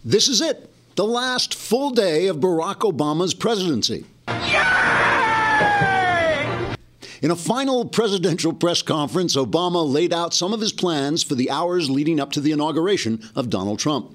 This is it, the last full day of Barack Obama's presidency. In a final presidential press conference, Obama laid out some of his plans for the hours leading up to the inauguration of Donald Trump.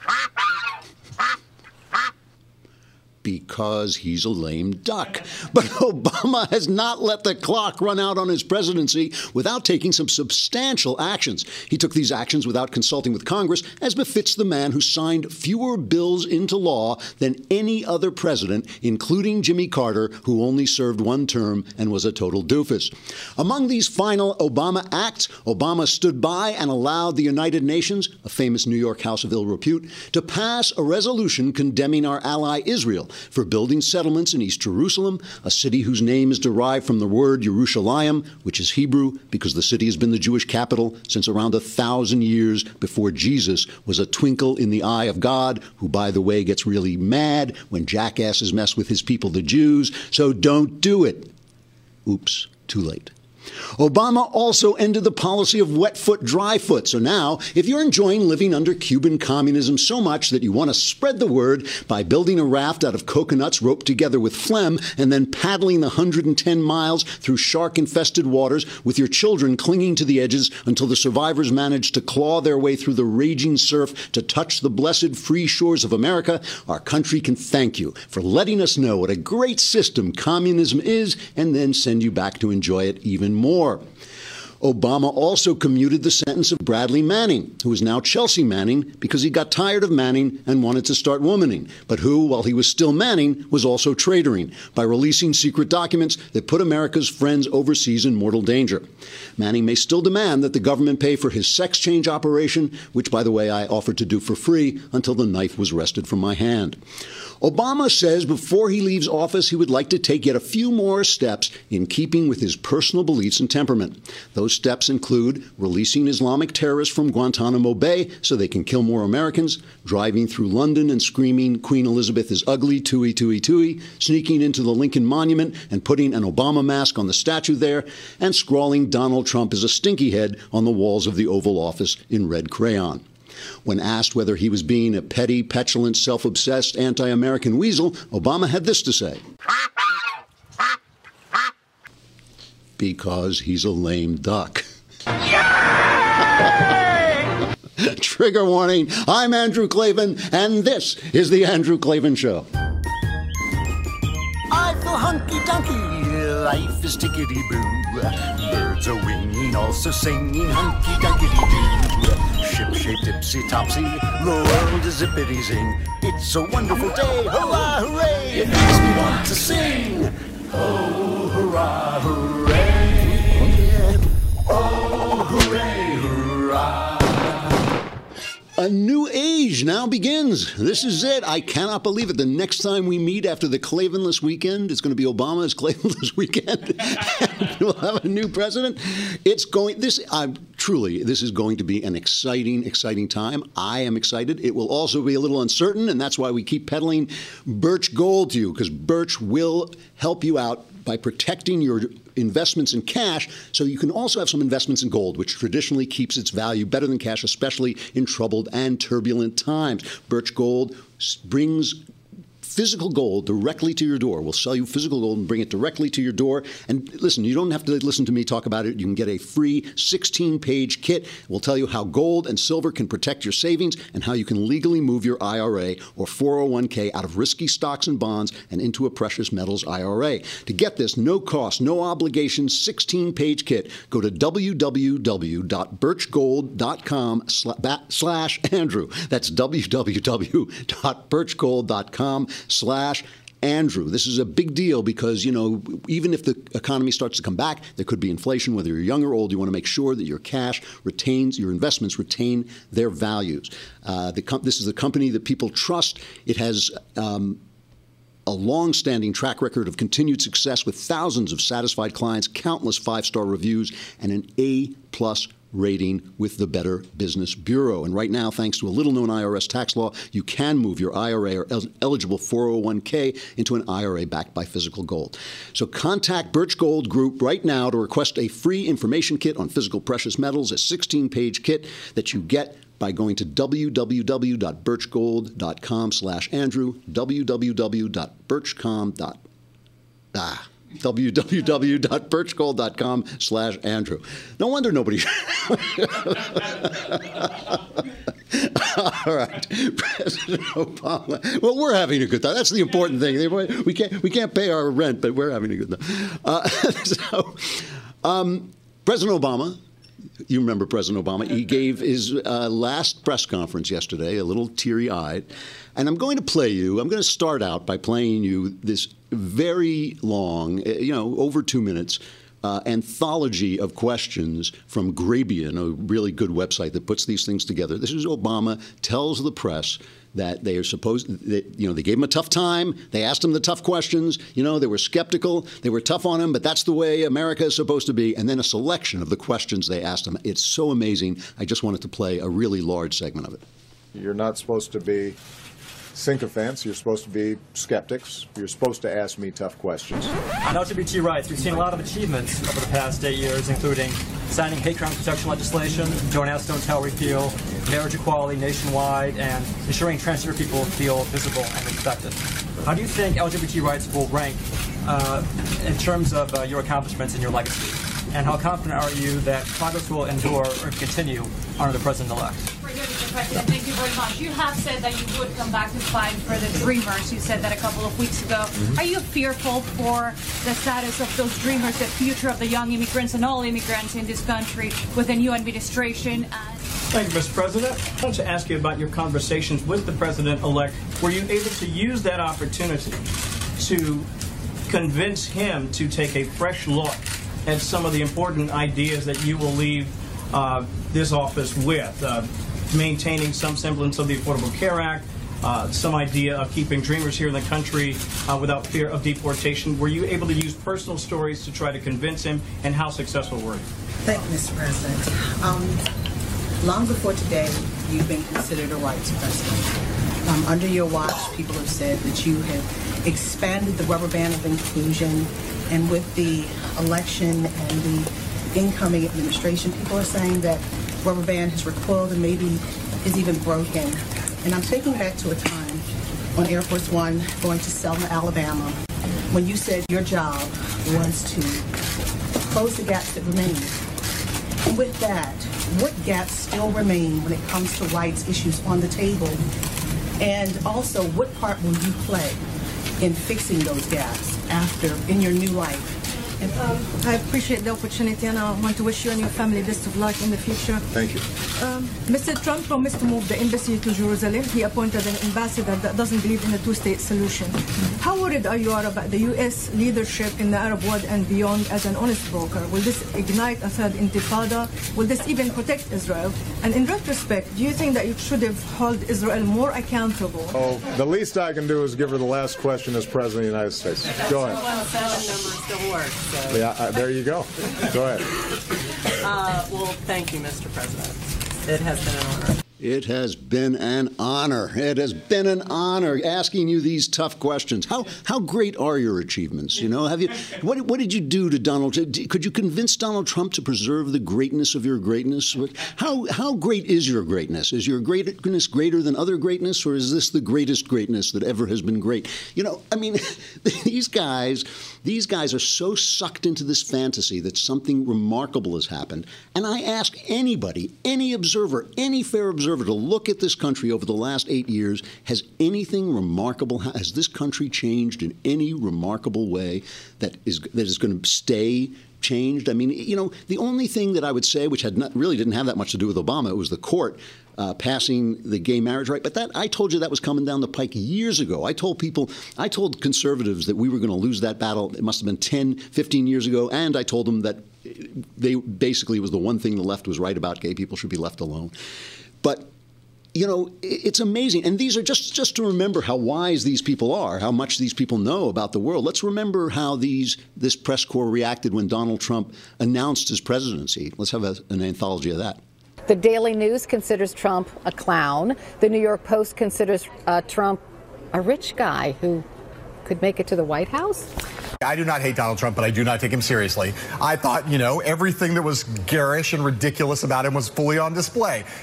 Because he's a lame duck. But Obama has not let the clock run out on his presidency without taking some substantial actions. He took these actions without consulting with Congress, as befits the man who signed fewer bills into law than any other president, including Jimmy Carter, who only served one term and was a total doofus. Among these final Obama acts, Obama stood by and allowed the United Nations, a famous New York house of ill repute, to pass a resolution condemning our ally Israel for building settlements in East Jerusalem, a city whose name is derived from the word Yerushalayim, which is Hebrew because the city has been the Jewish capital since around 1,000 years before Jesus was a twinkle in the eye of God, who, by the way, gets really mad when jackasses mess with his people, the Jews. So don't do it. Oops, too late. Obama also ended the policy of wet foot, dry foot. So now, if you're enjoying living under Cuban communism so much that you want to spread the word by building a raft out of coconuts roped together with phlegm and then paddling the 110 miles through shark-infested waters with your children clinging to the edges until the survivors manage to claw their way through the raging surf to touch the blessed free shores of America, our country can thank you for letting us know what a great system communism is and then send you back to enjoy it even more. Obama also commuted the sentence of Bradley Manning, who is now Chelsea Manning because he got tired of Manning and wanted to start womaning, but who, while he was still Manning, was also traitoring by releasing secret documents that put America's friends overseas in mortal danger. Manning may still demand that the government pay for his sex change operation, which, by the way, I offered to do for free until the knife was wrested from my hand. Obama says before he leaves office, he would like to take yet a few more steps in keeping with his personal beliefs and temperament. Those steps include releasing Islamic terrorists from Guantanamo Bay so they can kill more Americans, driving through London and screaming Queen Elizabeth is ugly, tooey, tooey, tooey, sneaking into the Lincoln Monument and putting an Obama mask on the statue there, and scrawling Donald Trump as a stinky head on the walls of the Oval Office in red crayon. When asked whether he was being a petty, petulant, self-obsessed, anti-American weasel, Obama had this to say. Because he's a lame duck. Trigger warning. I'm Andrew Klavan, and this is The Andrew Klavan Show. I feel hunky-dunky, life is tickety-boo. Birds are winging, also singing hunky-dunky-doo. Ship-shaped, tipsy-topsy, the world is zippity-zing. It's a wonderful day, hurrah, hooray! It makes me want to sing. Oh, hurrah, hooray! Oh, hooray, hurrah! A new age now begins. This is it. I cannot believe it. The next time we meet after the Klavanless weekend, it's going to be Obama's Klavanless weekend. And we'll have a new president. This is going to be an exciting time. I am excited. It will also be a little uncertain, and that's why we keep peddling Birch Gold to you, because Birch will help you out by protecting your investments in cash, so you can also have some investments in gold, which traditionally keeps its value better than cash, especially in troubled and turbulent times. Birch Gold brings physical gold directly to your door. We'll sell you physical gold and bring it directly to your door. And listen, you don't have to listen to me talk about it. You can get a free 16-page kit. We'll tell you how gold and silver can protect your savings and how you can legally move your IRA or 401k out of risky stocks and bonds and into a precious metals IRA. To get this no cost, no obligation 16-page kit, go to www.birchgold.com/Andrew. That's www.birchgold.com/Andrew. This is a big deal because, even if the economy starts to come back, there could be inflation. Whether you're young or old, you want to make sure that your cash retains, your investments retain their values. This is a company that people trust. It has a long-standing track record of continued success with thousands of satisfied clients, countless five-star reviews, and an A+ rating with the Better Business Bureau. And right now, thanks to a little-known IRS tax law, you can move your IRA or eligible 401k into an IRA backed by physical gold. So contact Birch Gold Group right now to request a free information kit on physical precious metals, a 16-page kit that you get by going to www.birchgold.com/Andrew, www.birchgold.com/Andrew. No wonder nobody. All right, President Obama. Well, we're having a good time. That's the important thing. We can't pay our rent, but we're having a good time. President Obama. You remember President Obama. He gave his last press conference yesterday, a little teary-eyed. And I'm going to start out by playing you this very long, over 2 minutes, anthology of questions from Grabien, a really good website that puts these things together. This is Obama tells the press that they are they gave him a tough time. They asked him the tough questions. They were skeptical. They were tough on him, but that's the way America is supposed to be. And then a selection of the questions they asked him. It's so amazing. I just wanted to play a really large segment of it. You're not supposed to be sycophants. You're supposed to be skeptics. You're supposed to ask me tough questions. On LGBT rights, we've seen a lot of achievements over the past 8 years, including signing hate crime protection legislation, Don't Ask, Don't Tell repeal, marriage equality nationwide, and ensuring transgender people feel visible and respected. How do you think LGBT rights will rank in terms of your accomplishments and your legacy? And how confident are you that progress will endure or continue under the president-elect? Mr. President, thank you very much. You have said that you would come back to fight for the Dreamers. You said that a couple of weeks ago. Are you fearful for the status of those Dreamers, the future of the young immigrants and all immigrants in this country with the new administration? Thank you, Mr. President. I want to ask you about your conversations with the president-elect. Were you able to use that opportunity to convince him to take a fresh look at some of the important ideas that you will leave this office with? Maintaining some semblance of the Affordable Care Act, some idea of keeping Dreamers here in the country without fear of deportation. Were you able to use personal stories to try to convince him, and how successful were you? Thank you, Mr. President. Long before today, you've been considered a rights president. Under your watch, people have said that you have expanded the rubber band of inclusion, and with the election and the incoming administration, people are saying that rubber band has recoiled and maybe is even broken. And I'm taking back to a time on Air Force One going to Selma, Alabama, when you said your job was to close the gaps that remain. And with that, what gaps still remain when it comes to rights issues on the table? And also, what part will you play in fixing those gaps in your new life? I appreciate the opportunity, and I want to wish you and your family best of luck in the future. Thank you. Mr. Trump promised to move the embassy to Jerusalem. He appointed an ambassador that doesn't believe in a two-state solution. How worried are you about the U.S. leadership in the Arab world and beyond as an honest broker? Will this ignite a third intifada? Will this even protect Israel? And in retrospect, do you think that you should have held Israel more accountable? Oh, the least I can do is give her the last question as President of the United States. Go ahead. 217 number still works. So. Yeah, there you go. Go ahead. Well, thank you, Mr. President. It has been an honor. It has been an honor. It has been an honor asking you these tough questions. How great are your achievements? What did you do to Donald Trump? Could you convince Donald Trump to preserve the greatness of your greatness? How great is your greatness? Is your greatness greater than other greatness, or is this the greatest greatness that ever has been great? These guys are so sucked into this fantasy that something remarkable has happened. And I ask anybody, any observer, any fair observer, to look at this country over the last 8 years. Has anything remarkable, has this country changed in any remarkable way that is going to stay changed? The only thing that I would say, which really didn't have that much to do with Obama, it was the court passing the gay marriage right. But I told you that was coming down the pike years ago. I told conservatives that we were going to lose that battle. It must have been 10, 15 years ago. And I told them that they basically was the one thing the left was right about. Gay people should be left alone. But, it's amazing. And these are just to remember how wise these people are, how much these people know about the world. Let's remember how this press corps reacted when Donald Trump announced his presidency. Let's have an anthology of that. The Daily News considers Trump a clown. The New York Post considers Trump a rich guy who could make it to the White House. I do not hate Donald Trump, but I do not take him seriously. I thought, everything that was garish and ridiculous about him was fully on display.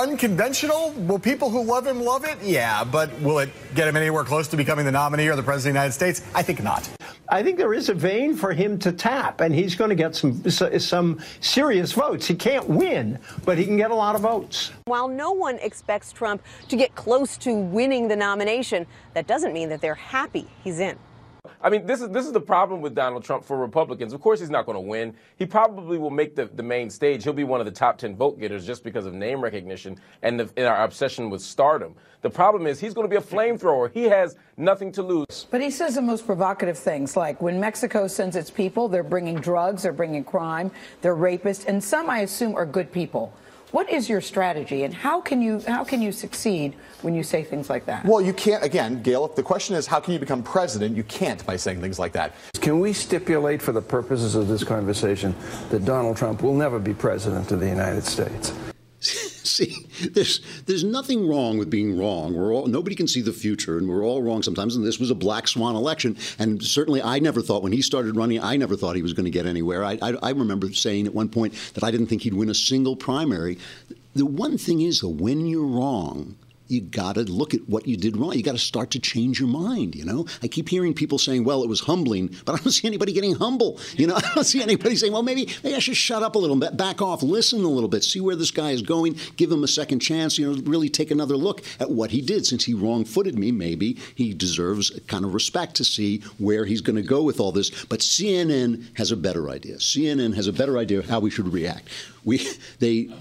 unconventional. Will people who love him love it? Yeah, but will it get him anywhere close to becoming the nominee or the president of the United States? I think not. I think there is a vein for him to tap, and he's going to get some serious votes. He can't win, but he can get a lot of votes. While no one expects Trump to get close to winning the nomination, that doesn't mean that they're happy he's in. I mean, this is the problem with Donald Trump for Republicans. Of course, he's not going to win. He probably will make the main stage. He'll be one of the top 10 vote getters just because of name recognition and our obsession with stardom. The problem is he's going to be a flamethrower. He has nothing to lose. But he says the most provocative things, like when Mexico sends its people, they're bringing drugs, they're bringing crime, they're rapists, and some, I assume, are good people. What is your strategy, and how can you succeed when you say things like that? Well, you can't, again, Gail, if the question is how can you become president, you can't by saying things like that. Can we stipulate for the purposes of this conversation that Donald Trump will never be president of the United States? See, there's nothing wrong with being wrong. Nobody can see the future, and we're all wrong sometimes. And this was a black swan election. And certainly, I never thought when he started running, I never thought he was going to get anywhere. I remember saying at one point that I didn't think he'd win a single primary. The one thing is, though, when you're wrong, you got to look at what you did wrong. You got to start to change your mind, you know? I keep hearing people saying, well, it was humbling, but I don't see anybody getting humble. You know, I don't see anybody saying, well, maybe I should shut up a little bit, back off, listen a little bit, see where this guy is going, give him a second chance, you know, really take another look at what he did. Since he wrong-footed me, maybe he deserves kind of respect to see where he's going to go with all this. But CNN has a better idea. CNN has a better idea of how we should react. We tried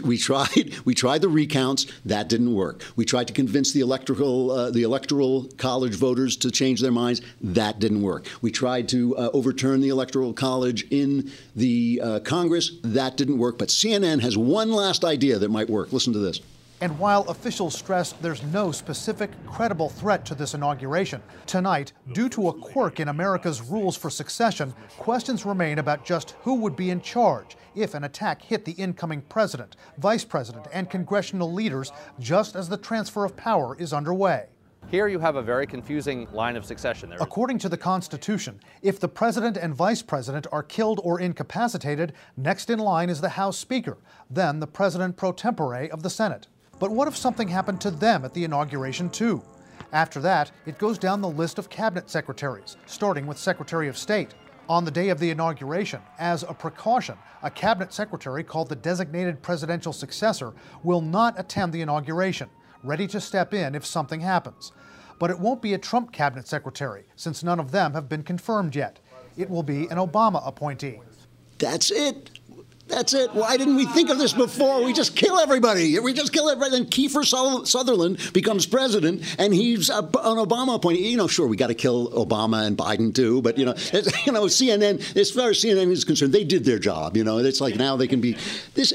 the recounts. That didn't work. We tried to convince the electoral college voters to change their minds. That didn't work. We tried to overturn the electoral college in the Congress. That didn't work. But CNN has one last idea that might work. Listen to this. And while officials stress there's no specific, credible threat to this inauguration, tonight, due to a quirk in America's rules for succession, questions remain about just who would be in charge if an attack hit the incoming president, vice president, and congressional leaders just as the transfer of power is underway. Here you have a very confusing line of succession. According to the Constitution, if the president and vice president are killed or incapacitated, next in line is the House Speaker, then the president pro tempore of the Senate. But what if something happened to them at the inauguration, too? After that, it goes down the list of cabinet secretaries, starting with Secretary of State. On the day of the inauguration, as a precaution, a cabinet secretary called the designated presidential successor will not attend the inauguration, ready to step in if something happens. But it won't be a Trump cabinet secretary, since none of them have been confirmed yet. It will be an Obama appointee. That's it. That's it. Why didn't we think of this before? We just kill everybody. We just kill everybody. Then Kiefer Sutherland becomes president, and he's an Obama appointee. You know, sure, we got to kill Obama and Biden too, but CNN, as far as CNN is concerned, they did their job. You know, it's like now they can be this.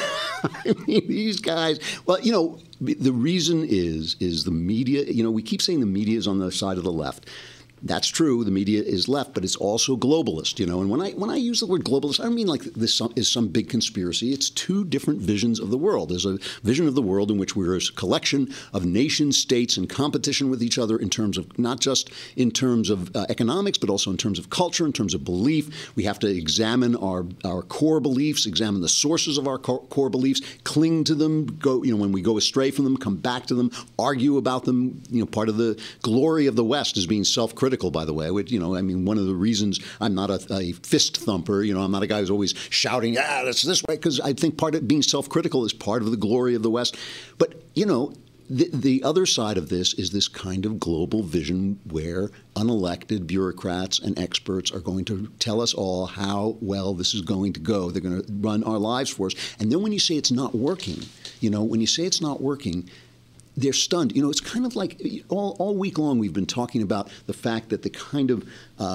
I mean, these guys. Well, you know, the reason is the media. You know, we keep saying the media is on the side of the left. That's true. The media is left, but it's also globalist, you know. And when I use the word globalist, I don't mean like this is some big conspiracy. It's two different visions of the world. There's a vision of the world in which we're a collection of nation states in competition with each other in terms of not just in terms of economics, but also in terms of culture, in terms of belief. We have to examine our core beliefs, examine the sources of our core beliefs, cling to them. When we go astray from them, come back to them, argue about them. You know, part of the glory of the West is being self-critical. By the way, which, you know, I mean, one of the reasons I'm not a fist thumper, you know, I'm not a guy who's always shouting, that's this way, because I think part of being self-critical is part of the glory of the West. But, you know, the other side of this is this kind of global vision where unelected bureaucrats and experts are going to tell us all how well this is going to go. They're going to run our lives for us. And then when you say it's not working, you know, when you say it's not working, they're stunned. You know, it's kind of like all week long we've been talking about the fact that the kind of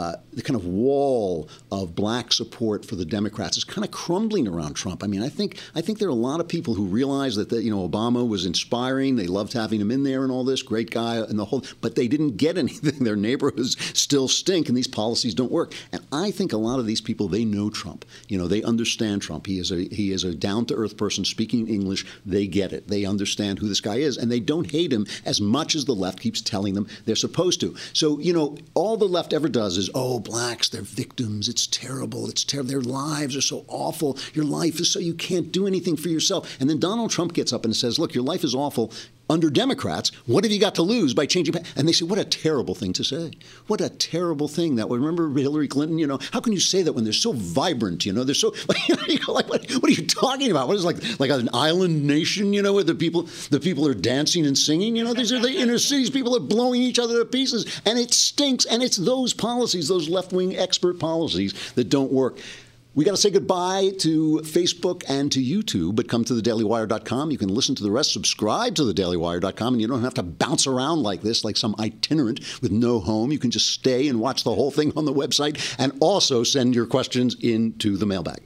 wall of black support for the Democrats is kind of crumbling around Trump. I mean, I think there are a lot of people who realize that Obama was inspiring. They loved having him in there and all this, great guy and the whole, but they didn't get anything. Their neighborhoods still stink and these policies don't work. And I think a lot of these people, they know Trump. You know, they understand Trump. He is a down-to-earth person speaking English. They get it. They understand who this guy is, and they don't hate him as much as the left keeps telling them they're supposed to. So, all the left ever does is, oh, blacks, they're victims. It's terrible. It's terrible. Their lives are so awful. Your life is so you can't do anything for yourself. And then Donald Trump gets up and says, look, your life is awful. Under Democrats, what have you got to lose by changing? And they say, what a terrible thing to say. What a terrible thing that would. Remember Hillary Clinton, how can you say that when they're so vibrant, they're so, like, what are you talking about? What is like an island nation, where the people are dancing and singing? These are the inner cities. People are blowing each other to pieces. And it stinks. And it's those policies, those left-wing expert policies that don't work. We got to say goodbye to Facebook and to YouTube, but come to thedailywire.com. You can listen to the rest, subscribe to thedailywire.com, and you don't have to bounce around like this, like some itinerant with no home. You can just stay and watch the whole thing on the website and also send your questions into the mailbag.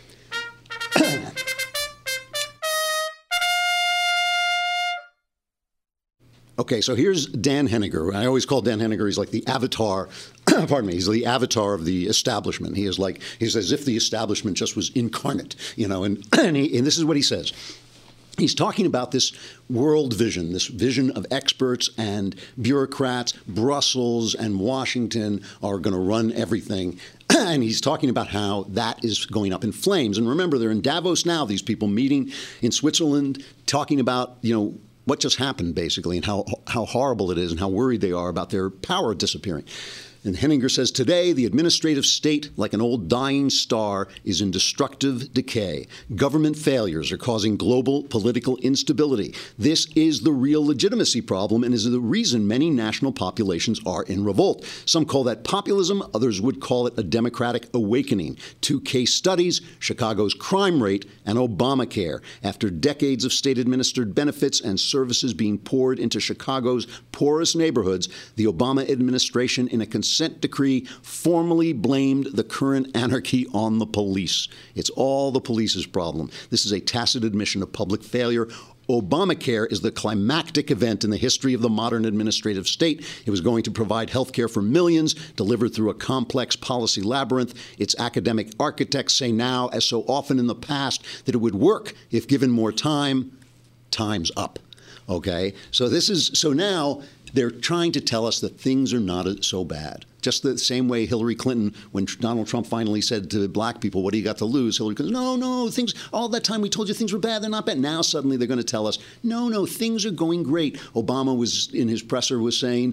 Okay, so here's Dan Henniger. I always call Dan Henniger, he's like the avatar, pardon me, he's the avatar of the establishment. He's as if the establishment just was incarnate, and this is what he says. He's talking about this world vision, this vision of experts and bureaucrats. Brussels and Washington are going to run everything. And he's talking about how that is going up in flames. And remember, they're in Davos now, these people meeting in Switzerland, talking about, what just happened, basically, and how horrible it is and how worried they are about their power disappearing. And Henniger says, today, the administrative state, like an old dying star, is in destructive decay. Government failures are causing global political instability. This is the real legitimacy problem and is the reason many national populations are in revolt. Some call that populism. Others would call it a democratic awakening. 2 case studies, Chicago's crime rate and Obamacare. After decades of state-administered benefits and services being poured into Chicago's poorest neighborhoods, the Obama administration, in a consent decree, formally blamed the current anarchy on the police. It's all the police's problem. This is a tacit admission of public failure. Obamacare is the climactic event in the history of the modern administrative state. It was going to provide health care for millions, delivered through a complex policy labyrinth. Its academic architects say now, as so often in the past, that it would work if given more time. Time's up. Okay? So now they're trying to tell us that things are not so bad. Just the same way Hillary Clinton, when Donald Trump finally said to black people, what do you got to lose? Hillary Clinton, no, things, all that time we told you things were bad, they're not bad. Now suddenly they're going to tell us, no, things are going great. Obama was, in his presser, was saying,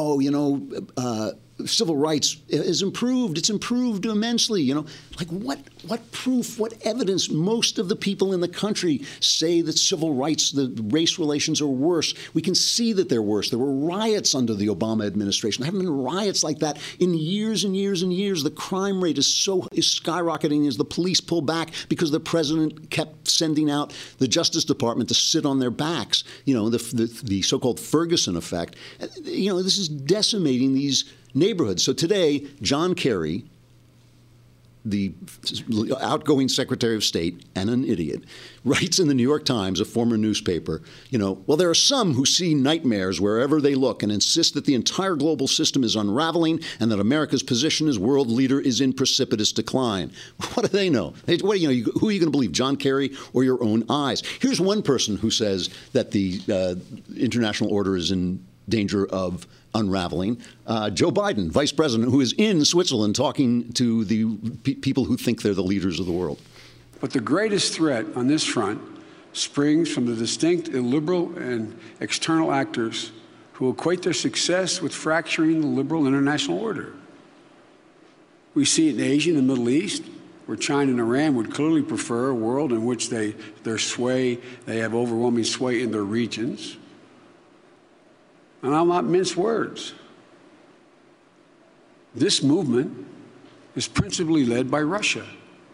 civil rights is improved. It's improved immensely. Like what proof, what evidence? Most of the people in the country say that civil rights, the race relations are worse. We can see that they're worse. There were riots under the Obama administration. There haven't been riots like that in years and years and years. The crime rate is skyrocketing as the police pull back because the president kept sending out the Justice Department to sit on their backs. The so-called Ferguson effect. This is decimating these neighborhoods. So today, John Kerry, the outgoing Secretary of State and an idiot, writes in the New York Times, a former newspaper, well, there are some who see nightmares wherever they look and insist that the entire global system is unraveling and that America's position as world leader is in precipitous decline. What do they know? Who are you going to believe, John Kerry or your own eyes? Here's one person who says that the international order is in danger of unraveling. Joe Biden, vice president, who is in Switzerland talking to the people who think they're the leaders of the world. But the greatest threat on this front springs from the distinct illiberal and external actors who equate their success with fracturing the liberal international order. We see it in Asia and the Middle East, where China and Iran would clearly prefer a world in which they have overwhelming sway in their regions. And I'll not mince words. This movement is principally led by Russia.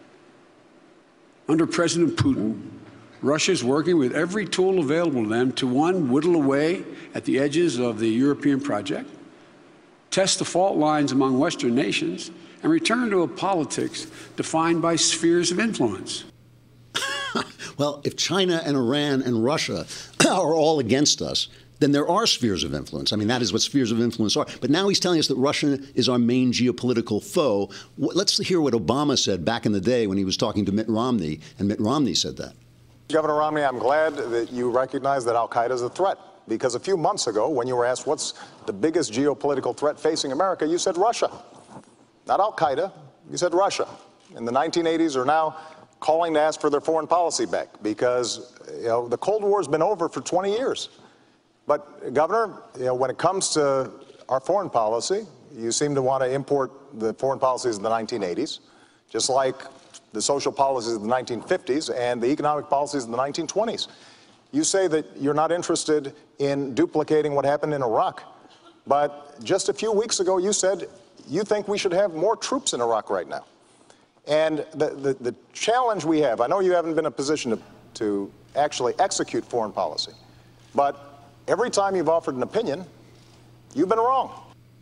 Under President Putin, Russia is working with every tool available to them to, one, whittle away at the edges of the European project, test the fault lines among Western nations, and return to a politics defined by spheres of influence. Well, if China and Iran and Russia are all against us, then there are spheres of influence. I mean, that is what spheres of influence are. But now he's telling us that Russia is our main geopolitical foe. Let's hear what Obama said back in the day when he was talking to Mitt Romney, and Mitt Romney said that. Governor Romney, I'm glad that you recognize that al-Qaeda is a threat Because a few months ago, when you were asked what's the biggest geopolitical threat facing America, you said Russia. Not al-Qaeda, you said Russia. In the 1980s are now calling to ask for their foreign policy back because, the Cold War's been over for 20 years. But, Governor, when it comes to our foreign policy, you seem to want to import the foreign policies of the 1980s, just like the social policies of the 1950s and the economic policies of the 1920s. You say that you're not interested in duplicating what happened in Iraq, but just a few weeks ago you said you think we should have more troops in Iraq right now. And the challenge we have, I know you haven't been in a position to actually execute foreign policy, but every time you've offered an opinion, you've been wrong.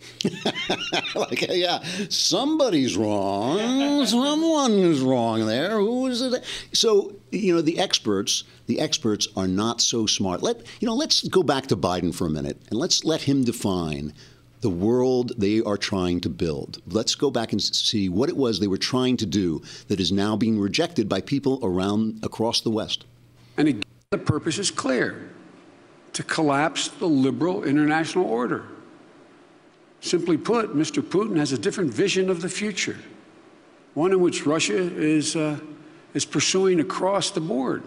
Yeah, somebody's wrong. Someone is wrong there. Who is it? So, the experts are not so smart. Let's go back to Biden for a minute and let's let him define the world they are trying to build. Let's go back and see what it was they were trying to do that is now being rejected by people across the West. And again, the purpose is clear: to collapse the liberal international order. Simply put, Mr. Putin has a different vision of the future, one in which Russia is pursuing across the board.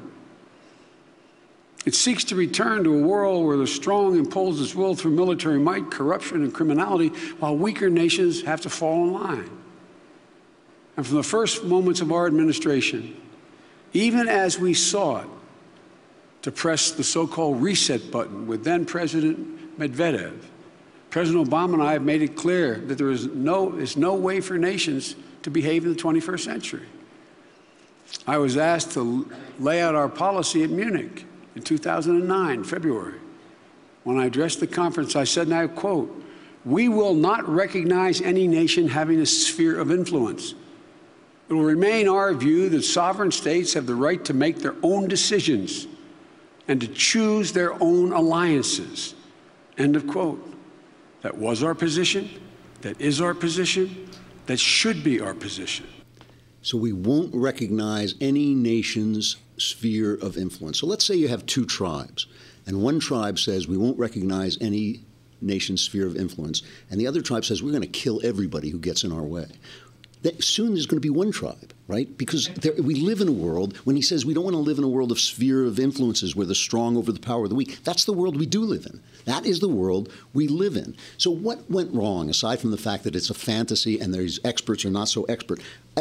It seeks to return to a world where the strong impose its will through military might, corruption, and criminality, while weaker nations have to fall in line. And from the first moments of our administration, even as we sought to press the so-called reset button with then-President Medvedev, President Obama and I have made it clear that there is no way for nations to behave in the 21st century. I was asked to lay out our policy at Munich in 2009, February. When I addressed the conference, I said, and I quote, "We will not recognize any nation having a sphere of influence. It will remain our view that sovereign states have the right to make their own decisions and to choose their own alliances." End of quote. That was our position. That is our position. That should be our position. So we won't recognize any nation's sphere of influence. So let's say you have two tribes, and one tribe says we won't recognize any nation's sphere of influence, and the other tribe says we're going to kill everybody who gets in our way. Soon there's going to be one tribe, right? Because we live in a world, when he says we don't want to live in a world of sphere of influences where the strong over the power of the weak, that's the world we do live in. That is the world we live in. So what went wrong, aside from the fact that it's a fantasy and these experts are not so expert?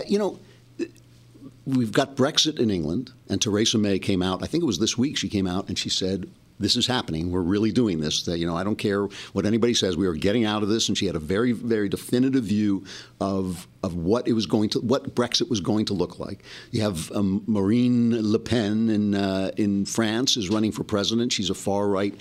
We've got Brexit in England, and Theresa May came out, I think it was this week, she came out and she said, this is happening. We're really doing this. I don't care what anybody says. We are getting out of this. And she had a very, very definitive view of what Brexit was going to look like. You have Marine Le Pen in France is running for president. She's a far right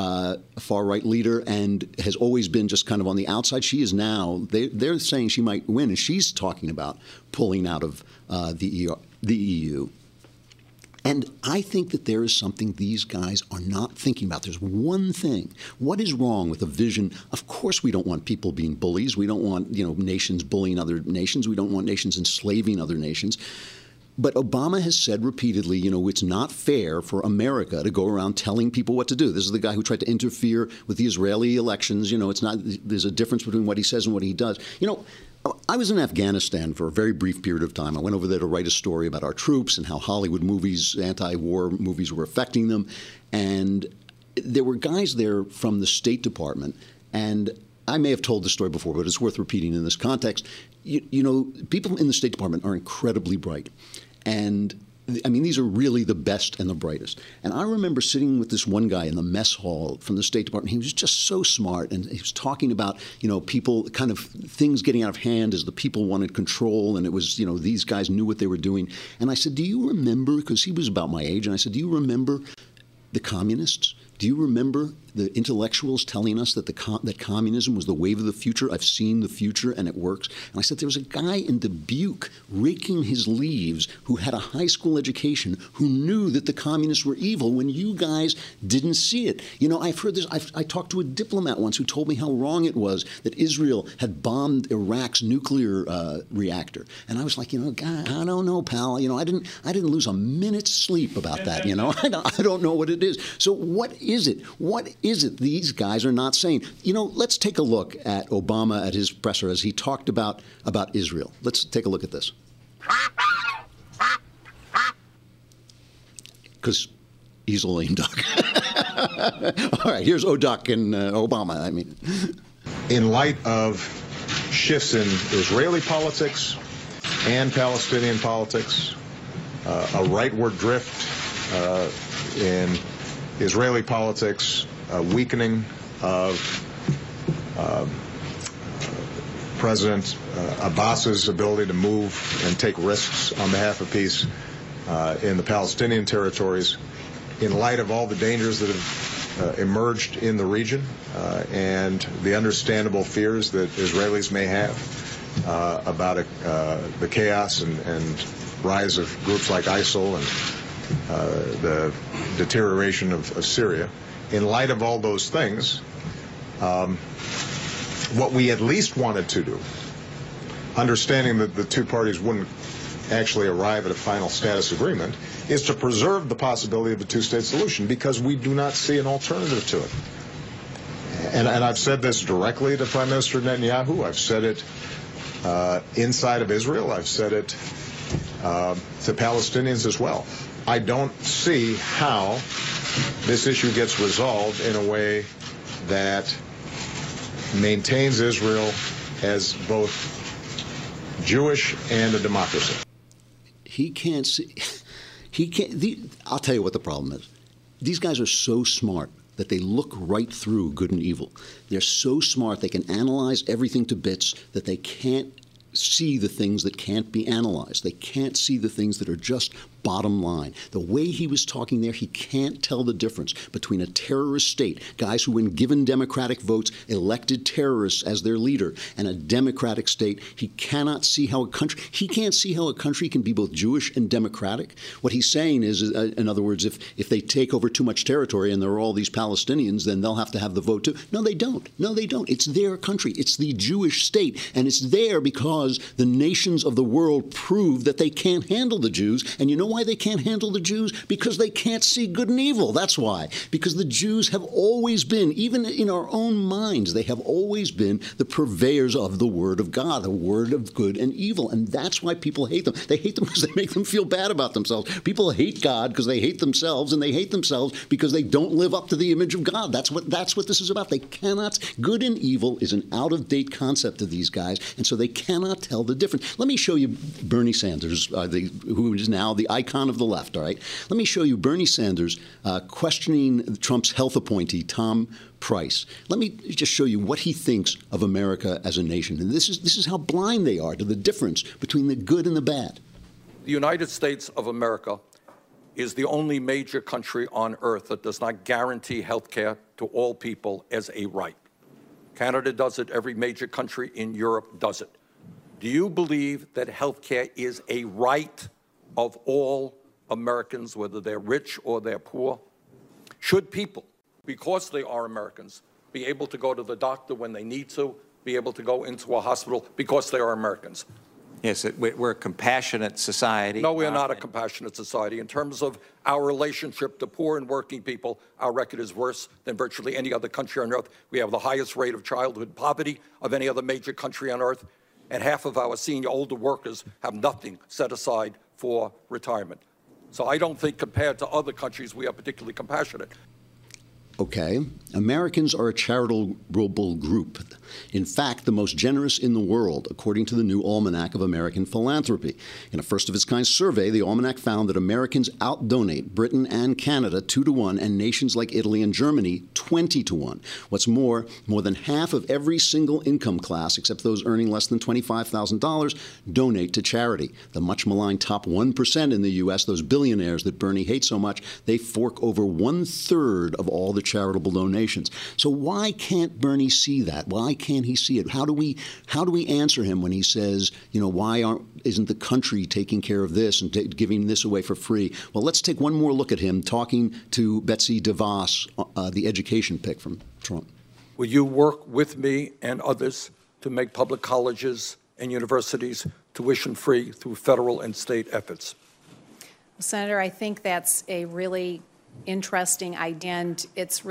leader and has always been just kind of on the outside. She is now. They're saying she might win, and she's talking about pulling out of the EU. And I think that there is something these guys are not thinking about. There's one thing. What is wrong with a vision? Of course we don't want people being bullies. We don't want, nations bullying other nations. We don't want nations enslaving other nations. But Obama has said repeatedly, it's not fair for America to go around telling people what to do. This is the guy who tried to interfere with the Israeli elections. There's a difference between what he says and what he does. I was in Afghanistan for a very brief period of time. I went over there to write a story about our troops and how Hollywood movies, anti-war movies, were affecting them. And there were guys there from the State Department, and I may have told this story before, but it's worth repeating in this context. People in the State Department are incredibly bright. And these are really the best and the brightest. And I remember sitting with this one guy in the mess hall from the State Department. He was just so smart, and he was talking about, people, kind of things getting out of hand as the people wanted control, and it was, these guys knew what they were doing. And I said, do you remember, because he was about my age, and I said, do you remember the communists? Do you remember the intellectuals telling us that that communism was the wave of the future? I've seen the future and it works. And I said, there was a guy in Dubuque raking his leaves who had a high school education who knew that the communists were evil when you guys didn't see it. I've heard this. I talked to a diplomat once who told me how wrong it was that Israel had bombed Iraq's nuclear reactor. And I was like, God, I don't know, pal. I didn't lose a minute's sleep about that. I don't know what it is. So what is it? What is it these guys are not saying, let's take a look at Obama at his presser as he talked about Israel. Let's take a look at this. Because he's a lame duck. All right, here's O'Duck and Obama. In light of shifts in Israeli politics and Palestinian politics, a rightward drift in Israeli politics, a weakening of President Abbas's ability to move and take risks on behalf of peace in the Palestinian territories, in light of all the dangers that have emerged in the region and the understandable fears that Israelis may have about the chaos and rise of groups like ISIL and the deterioration of Syria. In light of all those things, what we at least wanted to do, understanding that the two parties wouldn't actually arrive at a final status agreement, is to preserve the possibility of a two-state solution, because we do not see an alternative to it. And I've said this directly to Prime Minister Netanyahu. I've said it inside of Israel. I've said it to Palestinians as well. I don't see how this issue gets resolved in a way that maintains Israel as both Jewish and a democracy. He can't see. He can't. I'll tell you what the problem is. These guys are so smart that they look right through good and evil. They're so smart they can analyze everything to bits that they can't see the things that can't be analyzed. They can't see the things that are just bottom line. The way he was talking there, he can't tell the difference between a terrorist state, guys who, when given Democratic votes, elected terrorists as their leader, and a democratic state. He cannot see how he can't see how a country can be both Jewish and democratic. What he's saying is, in other words, if they take over too much territory and there are all these Palestinians, then they'll have to have the vote too. No, they don't. No, they don't. It's their country. It's the Jewish state. And it's there because the nations of the world prove that they can't handle the Jews. And you know why they can't handle the Jews? Because they can't see good and evil. That's why. Because the Jews have always been, even in our own minds, they have always been the purveyors of the Word of God, the Word of good and evil. And that's why people hate them. They hate them because they make them feel bad about themselves. People hate God because they hate themselves, and they hate themselves because they don't live up to the image of God. That's what this is about. They cannot. Good and evil is an out-of-date concept to these guys, and so they cannot tell the difference. Let me show you Bernie Sanders, who is now the icon of the left, all right? Let me show you Bernie Sanders questioning Trump's health appointee, Tom Price. Let me just show you what he thinks of America as a nation. And this is how blind they are to the difference between the good and the bad. The United States of America is the only major country on earth that does not guarantee health care to all people as a right. Canada does it. Every major country in Europe does it. Do you believe that health care is a right of all Americans, whether they're rich or they're poor? Should people, because they are Americans, be able to go to the doctor when they need to, be able to go into a hospital because they are Americans? Yes, we're a compassionate society. No, we're not a compassionate society. In terms of our relationship to poor and working people, our record is worse than virtually any other country on earth. We have the highest rate of childhood poverty of any other major country on earth, and half of our senior older workers have nothing set aside for retirement. So I don't think compared to other countries we are particularly compassionate. Okay. Americans are a charitable group. In fact, the most generous in the world, according to the new Almanac of American Philanthropy. In a first-of-its-kind survey, the Almanac found that Americans out-donate Britain and Canada 2-to-1 and nations like Italy and Germany 20-to-1. What's more than half of every single income class, except those earning less than $25,000, donate to charity. The much-maligned top 1% in the U.S., those billionaires that Bernie hates so much, they fork over 1/3 of all the charitable donations. So why can't Bernie see that? Why can't he see it? How do we answer him when he says, why isn't the country taking care of this and giving this away for free? Well, let's take one more look at him talking to Betsy DeVos, the education pick from Trump. Will you work with me and others to make public colleges and universities tuition-free through federal and state efforts? Senator, I think that's a really interesting idea, and it's really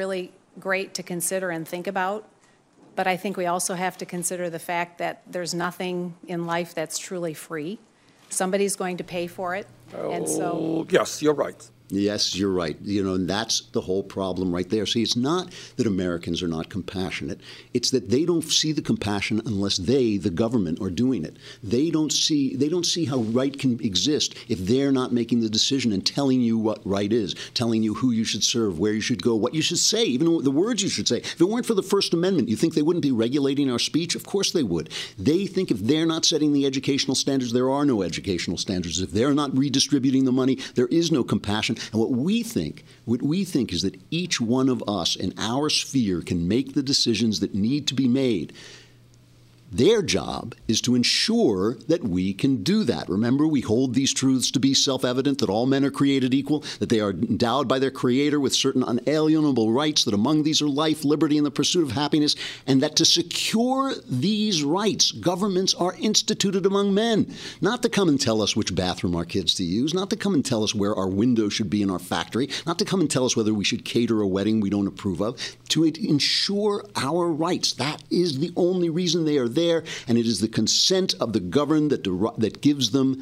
great to consider and think about. But I think we also have to consider the fact that there's nothing in life that's truly free. Somebody's going to pay for it. And so, yes, you're right. Yes, you're right. You know, and that's the whole problem right there. See, it's not that Americans are not compassionate. It's that they don't see the compassion unless they, the government, are doing it. They don't see how right can exist if they're not making the decision and telling you what right is, telling you who you should serve, where you should go, what you should say, even the words you should say. If it weren't for the First Amendment, you think they wouldn't be regulating our speech? Of course they would. They think if they're not setting the educational standards, there are no educational standards. If they're not redistributing the money, there is no compassion. And what we think is that each one of us in our sphere can make the decisions that need to be made. Their job is to ensure that we can do that. Remember, we hold these truths to be self-evident, that all men are created equal, that they are endowed by their Creator with certain unalienable rights, that among these are life, liberty, and the pursuit of happiness, and that to secure these rights, governments are instituted among men, not to come and tell us which bathroom our kids to use, not to come and tell us where our window should be in our factory, not to come and tell us whether we should cater a wedding we don't approve of, to ensure our rights. That is the only reason they are there, and it is the consent of the governed that gives them,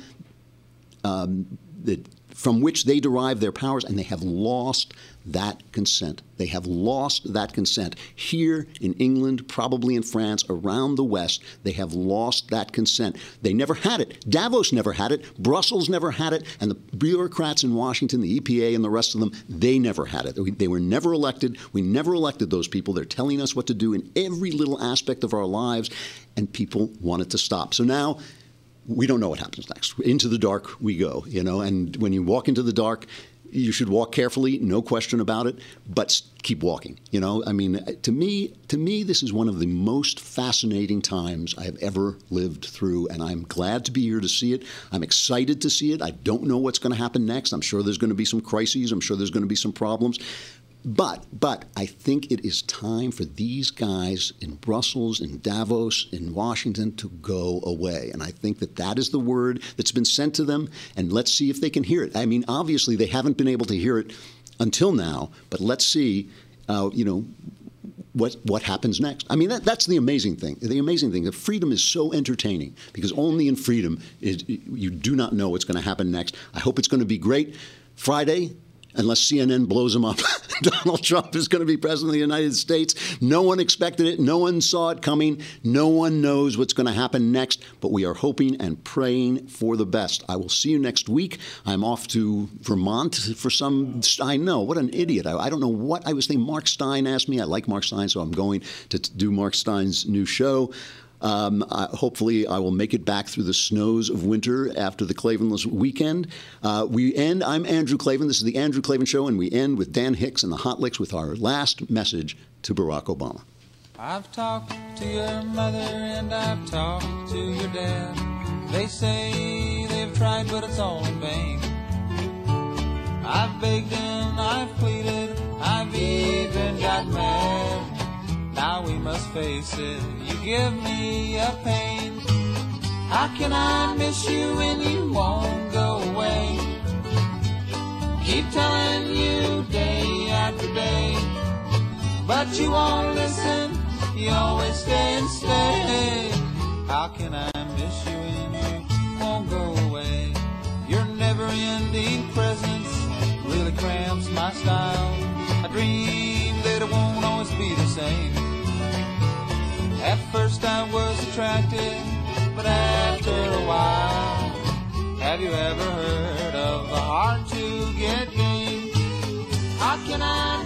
from which they derive their powers, and they have lost that consent. They have lost that consent. Here in England, probably in France, around the West, they have lost that consent. They never had it. Davos never had it. Brussels never had it. And the bureaucrats in Washington, the EPA and the rest of them, they never had it. They were never elected. We never elected those people. They're telling us what to do in every little aspect of our lives, and people want it to stop. So now we don't know what happens next. Into the dark we go, you know, and when you walk into the dark, you should walk carefully, no question about it, but keep walking. You know, I mean, to me, this is one of the most fascinating times I have ever lived through, and I'm glad to be here to see it. I'm excited to see it. I don't know what's going to happen next. I'm sure there's going to be some crises. I'm sure there's going to be some problems. But I think it is time for these guys in Brussels, in Davos, in Washington to go away. And I think that is the word that's been sent to them. And let's see if they can hear it. I mean, obviously, they haven't been able to hear it until now. But let's see, what happens next. I mean, that's the amazing thing. The amazing thing, that freedom is so entertaining, because only in freedom you do not know what's going to happen next. I hope it's going to be great. Friday, unless CNN blows him up, Donald Trump is going to be president of the United States. No one expected it. No one saw it coming. No one knows what's going to happen next, but we are hoping and praying for the best. I will see you next week. I'm off to Vermont for some, I know, what an idiot. I don't know what I was thinking. Mark Stein asked me. I like Mark Stein, so I'm going to do Mark Stein's new show. Hopefully I will make it back through the snows of winter after the Klavanless weekend. I'm Andrew Klavan. This is the Andrew Klavan Show, and we end with Dan Hicks and the Hot Licks with our last message to Barack Obama. I've talked to your mother and I've talked to your dad. They say they've tried, but it's all in vain. I've begged and I've pleaded, I've even got mad. Now we must face it, you give me a pain. How can I miss you when you won't go away? Keep telling you day after day, but you won't listen, you always stay and stay. How can I miss you when you won't go away? Your never-ending presence really cramps my style. I dream that it won't always be the same. At first I was attracted, but after a while, have you ever heard of the hard to get game? How can I